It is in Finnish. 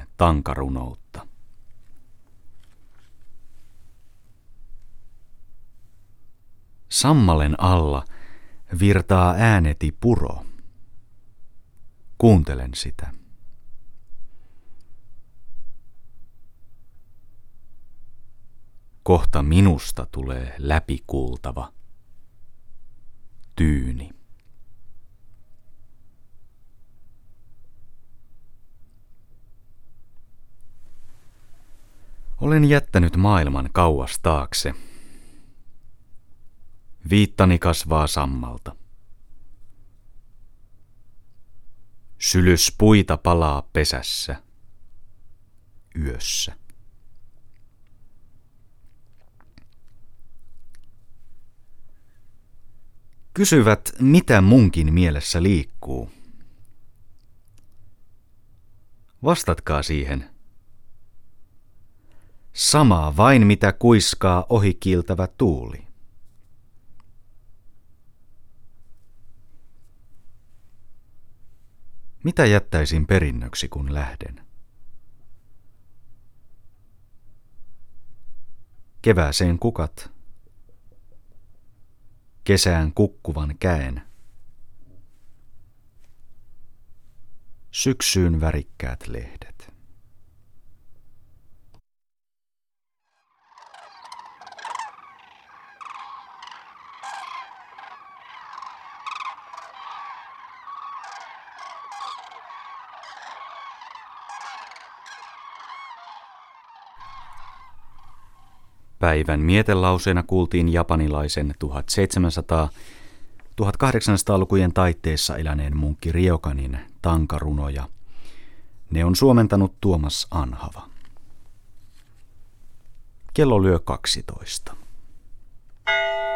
Riokanin tankarunoutta. Sammalen alla virtaa ääneti puro. Kuuntelen sitä. Kohta minusta tulee läpikuultava tyyni. Olen jättänyt maailman kauas taakse. Viittani kasvaa sammalta. Sylyspuita palaa pesässä yössä. Kysyvät, mitä munkin mielessä liikkuu. Vastatkaa siihen. Samaa vain mitä kuiskaa ohi kiiltävä tuuli. Mitä jättäisin perinnöksi, kun lähden? Kevääseen kukat, kesään kukkuvan käen, syksyyn värikkäät lehdet. Päivän mietelauseena kuultiin japanilaisen 1700-1800-lukujen taitteessa eläneen munkki Riokanin tankarunoja. Ne on suomentanut Tuomas Anhava. Kello lyö 12.